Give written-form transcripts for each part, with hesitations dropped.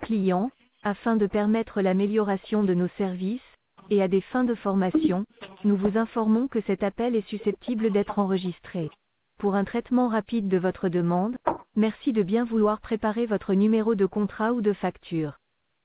client, afin de permettre l'amélioration de nos services, et à des fins de formation, nous vous informons que cet appel est susceptible d'être enregistré. Pour un traitement rapide de votre demande, merci de bien vouloir préparer votre numéro de contrat ou de facture.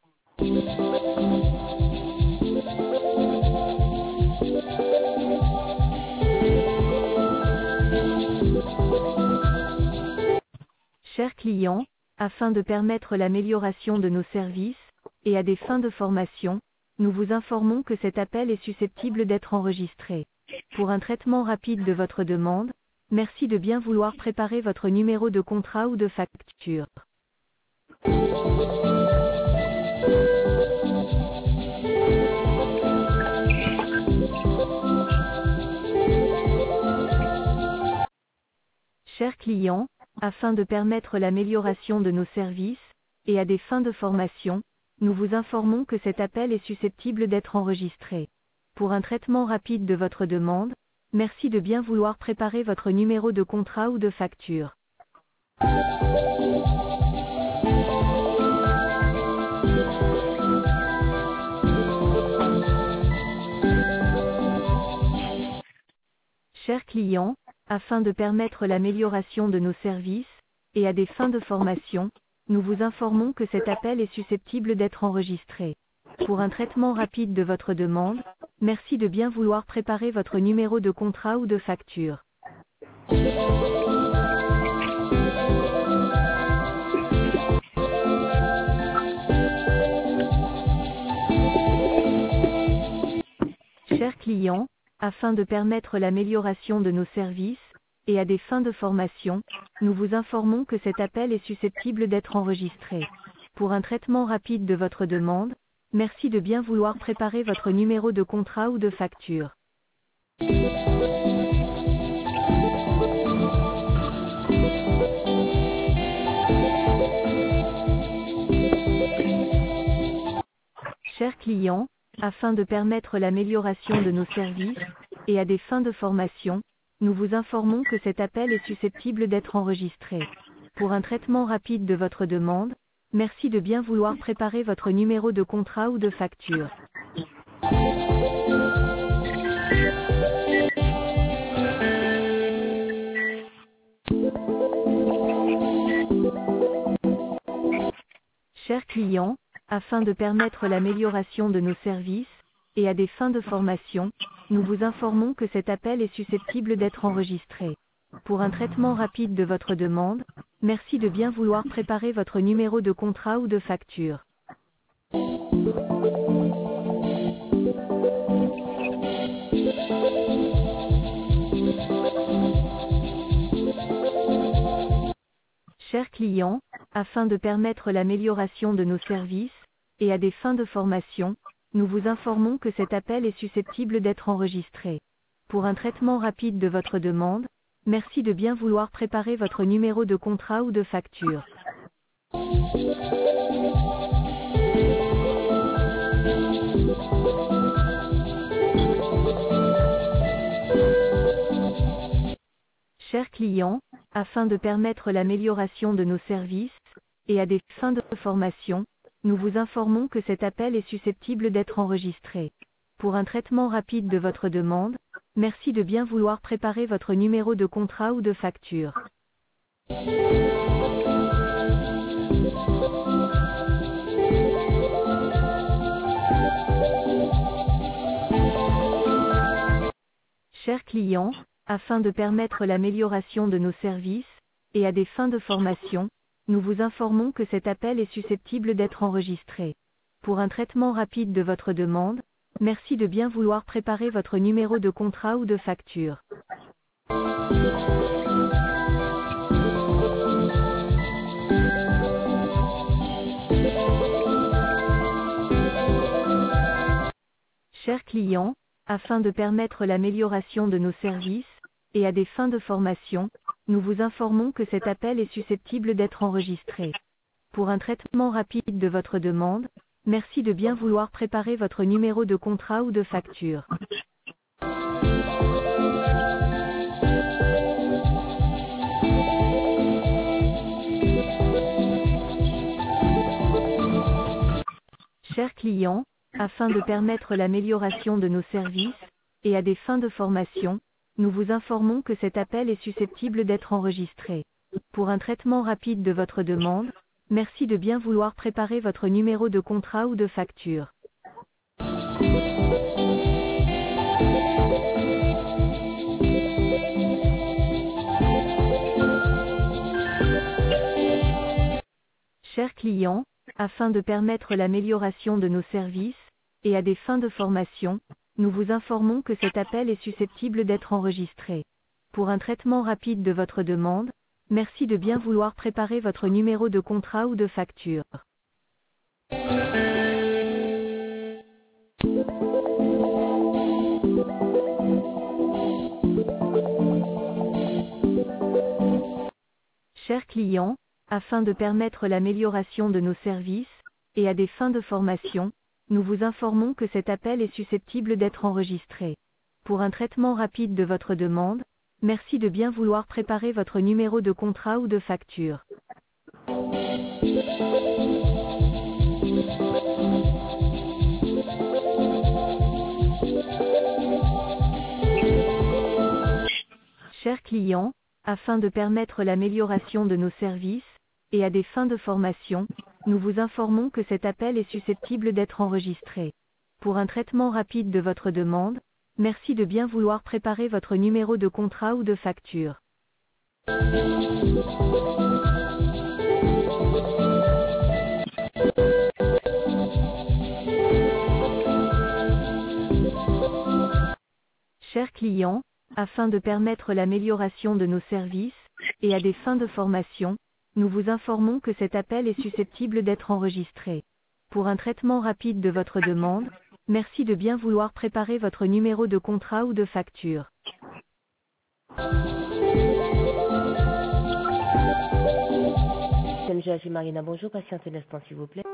Chers clients, afin de permettre l'amélioration de nos services, et à des fins de formation, nous vous informons que cet appel est susceptible d'être enregistré. Pour un traitement rapide de votre demande, merci de bien vouloir préparer votre numéro de contrat ou de facture. Chers clients, afin de permettre l'amélioration de nos services, et à des fins de formation, nous vous informons que cet appel est susceptible d'être enregistré. Pour un traitement rapide de votre demande, merci de bien vouloir préparer votre numéro de contrat ou de facture. Chers clients, afin de permettre l'amélioration de nos services, et à des fins de formation, nous vous informons que cet appel est susceptible d'être enregistré. Pour un traitement rapide de votre demande, merci de bien vouloir préparer votre numéro de contrat ou de facture. Chers clients, afin de permettre l'amélioration de nos services, et à des fins de formation, nous vous informons que cet appel est susceptible d'être enregistré. Pour un traitement rapide de votre demande, merci de bien vouloir préparer votre numéro de contrat ou de facture. Chers clients, afin de permettre l'amélioration de nos services, et à des fins de formation, nous vous informons que cet appel est susceptible d'être enregistré. Pour un traitement rapide de votre demande, merci de bien vouloir préparer votre numéro de contrat ou de facture. Chers clients, afin de permettre l'amélioration de nos services, et à des fins de formation, nous vous informons que cet appel est susceptible d'être enregistré. Pour un traitement rapide de votre demande, merci de bien vouloir préparer votre numéro de contrat ou de facture. Chers clients, afin de permettre l'amélioration de nos services, et à des fins de formation, nous vous informons que cet appel est susceptible d'être enregistré. Pour un traitement rapide de votre demande, merci de bien vouloir préparer votre numéro de contrat ou de facture. Chers clients, afin de permettre l'amélioration de nos services, et à des fins de formation, nous vous informons que cet appel est susceptible d'être enregistré. Pour un traitement rapide de votre demande, merci de bien vouloir préparer votre numéro de contrat ou de facture. Chers clients, afin de permettre l'amélioration de nos services, et à des fins de formation, nous vous informons que cet appel est susceptible d'être enregistré. Pour un traitement rapide de votre demande, merci de bien vouloir préparer votre numéro de contrat ou de facture. Chers clients, afin de permettre l'amélioration de nos services, et à des fins de formation, nous vous informons que cet appel est susceptible d'être enregistré. Pour un traitement rapide de votre demande, merci de bien vouloir préparer votre numéro de contrat ou de facture. client, afin de permettre l'amélioration de nos services, et à des fins de formation, nous vous informons que cet appel est susceptible d'être enregistré. Pour un traitement rapide de votre demande, merci de bien vouloir préparer votre numéro de contrat ou de facture. Chers clients, afin de permettre l'amélioration de nos services, et à des fins de formation, nous vous informons que cet appel est susceptible d'être enregistré. Pour un traitement rapide de votre demande, merci de bien vouloir préparer votre numéro de contrat ou de facture. Chers clients, afin de permettre l'amélioration de nos services, et à des fins de formation, nous vous informons que cet appel est susceptible d'être enregistré. Pour un traitement rapide de votre demande, merci de bien vouloir préparer votre numéro de contrat ou de facture. Chers clients, afin de permettre l'amélioration de nos services, et à des fins de formation, nous vous informons que cet appel est susceptible d'être enregistré. Pour un traitement rapide de votre demande, merci de bien vouloir préparer votre numéro de contrat ou de facture. Chers clients, afin de permettre l'amélioration de nos services, et à des fins de formation, nous vous informons que cet appel est susceptible d'être enregistré. Pour un traitement rapide de votre demande, merci de bien vouloir préparer votre numéro de contrat ou de facture. MGH Marina, bonjour, patientez un instant s'il vous plaît.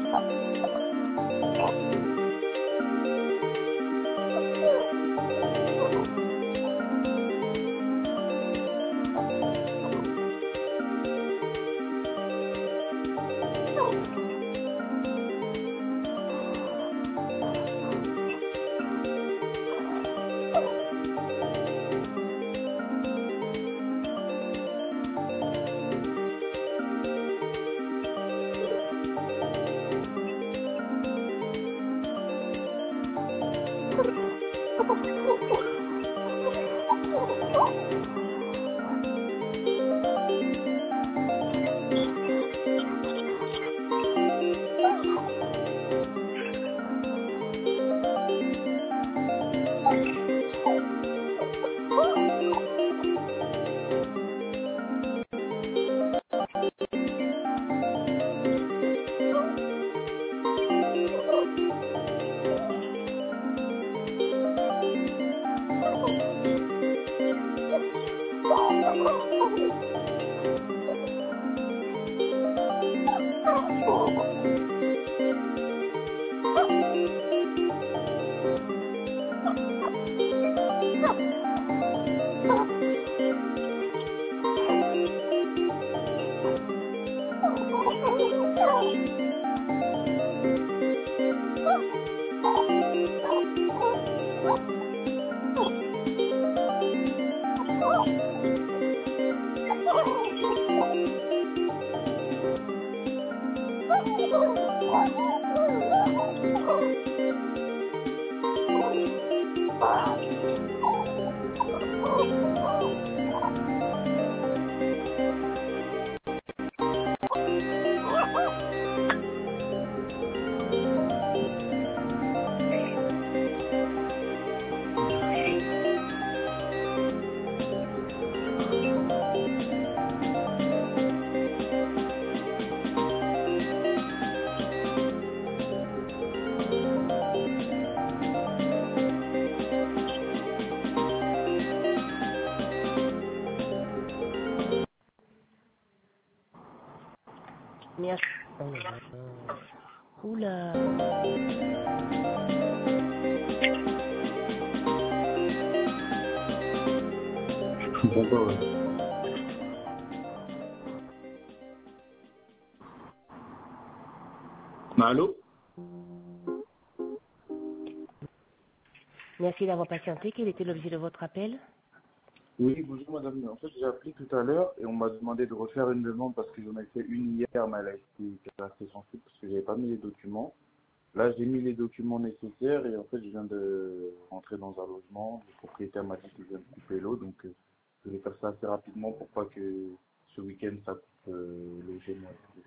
Merci. Oh là là. Oula. D'accord, ouais. Allô? Merci d'avoir patienté. Quel était l'objet de votre appel? Oui, bonjour madame. En fait, j'ai appelé tout à l'heure et on m'a demandé de refaire une demande parce que j'en ai fait une hier, mais elle a été assez sensible parce que j'avais pas mis les documents. Là, j'ai mis les documents nécessaires et en fait, je viens de rentrer dans un logement. Le propriétaire m'a dit qu'il vient de couper l'eau, donc je vais faire ça assez rapidement pour pas que ce week-end ça coupe le génie.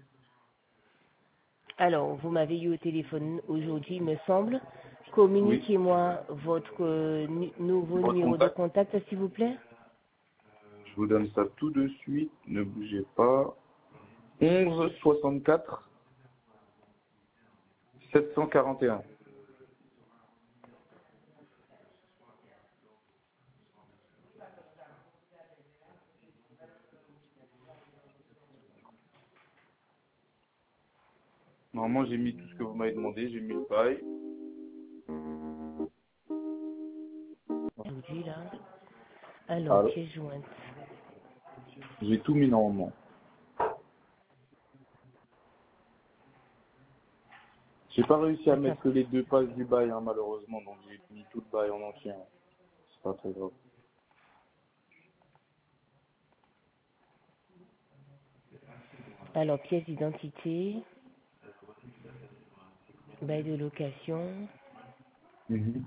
Alors, vous m'avez eu au téléphone aujourd'hui, il me semble. Oui, Communiquez-moi votre nouveau votre numéro de contact, contact, s'il vous plaît. je vous donne ça tout de suite. Ne bougez pas. 11 64 741. Normalement, j'ai mis tout ce que vous m'avez demandé. J'ai mis le bail. Aujourd'hui, là. Alors, Alors, pièce jointe. j'ai tout mis normalement. J'ai pas réussi à Attends. mettre que les deux pages du bail, hein, malheureusement. Donc, j'ai mis tout le bail en entier. Hein. C'est pas très grave. Alors, pièce d'identité, bail de location, Mhm.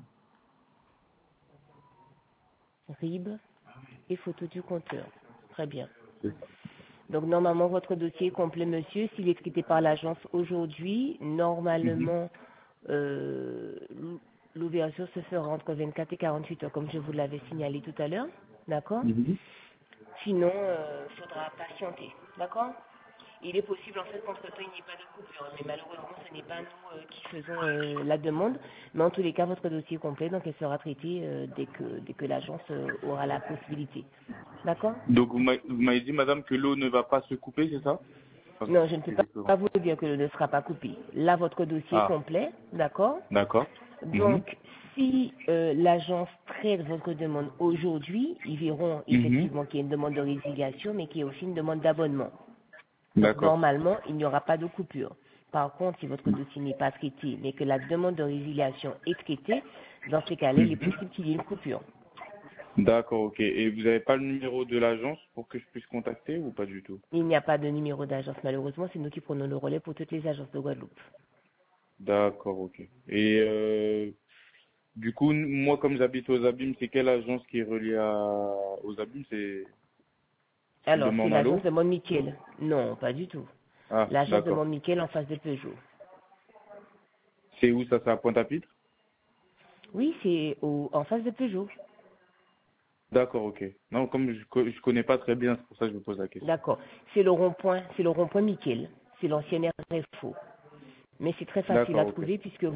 RIB et photo du compteur. Très bien. C'est ça. Donc, normalement, votre dossier est complet, monsieur. S'il est traité par l'agence aujourd'hui, Mhm. normalement, euh, l'ouverture se fera entre 24 et 48 heures, comme je vous l'avais signalé tout à l'heure. D'accord? Mhm. Sinon, il faudra patienter. D'accord? Il est possible, en fait, qu'entre-temps, il n'y ait pas de coupure. Mais malheureusement, ce n'est pas nous qui faisons la demande. Mais en tous les cas, votre dossier est complet, donc elle sera traitée dès que l'agence aura la possibilité. D'accord? Donc, vous m'avez dit, madame, que l'eau ne va pas se couper, c'est ça? Non, je ne peux Exactement. pas vous dire que ne sera pas coupé. Là, votre dossier est Ah, complet, d'accord? d'accord. Mhm. Donc, si l'agence traite votre demande aujourd'hui, ils verront Mhm. effectivement qu'il y a une demande de résiliation, mais qu'il y a aussi une demande d'abonnement. Donc, D'accord. normalement, il n'y aura pas de coupure. Par contre, si votre dossier n'est pas traité, mais que la demande de résiliation est traitée, dans ces cas-là, il est Mhm. possible qu'il y ait une coupure. D'accord, ok. Et vous n'avez pas le numéro de l'agence pour que je puisse contacter ou pas du tout? Il n'y a pas de numéro d'agence, malheureusement, c'est nous qui prenons le relais pour toutes les agences de Guadeloupe. D'accord, ok. Et du coup, moi, comme j'habite aux Abîmes, c'est quelle agence qui est reliée aux Abîmes? C'est de Alors, c'est l'agence Mornalo? de Mont-Michel. Non, pas du tout. Ah, L'agence de d'accord. Mont-Michel en face de Peugeot. C'est où ça? C'est à Pointe-à-Pitre? Oui, c'est en face de Peugeot. D'accord, ok. Non, comme je connais pas très bien, c'est pour ça que je vous pose la question. D'accord. C'est le rond-point Michel. C'est l'ancienne RFO. Mais c'est très facile à D'accord, ok. trouver puisque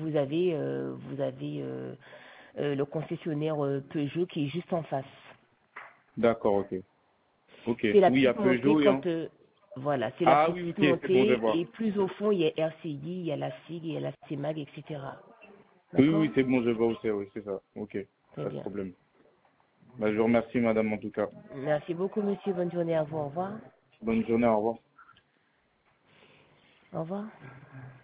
vous avez le concessionnaire Peugeot qui est juste en face. D'accord, ok. Ok. C'est la Oui, il y a petite montée Peugeot et quand voilà, c'est la Ah oui, petite ok, c'est bon, je montée vois. et plus au fond il y a RCI, il y a la SIG, il y a la CEMAG, etc. Oui, oui, D'accord? c'est bon, je vois où c'est, oui, c'est ça. Ok, Très pas de bien. problème. Bah, je vous remercie, madame, en tout cas. Merci beaucoup, monsieur. Bonne journée à vous. Au revoir. Bonne journée, au revoir. Au revoir.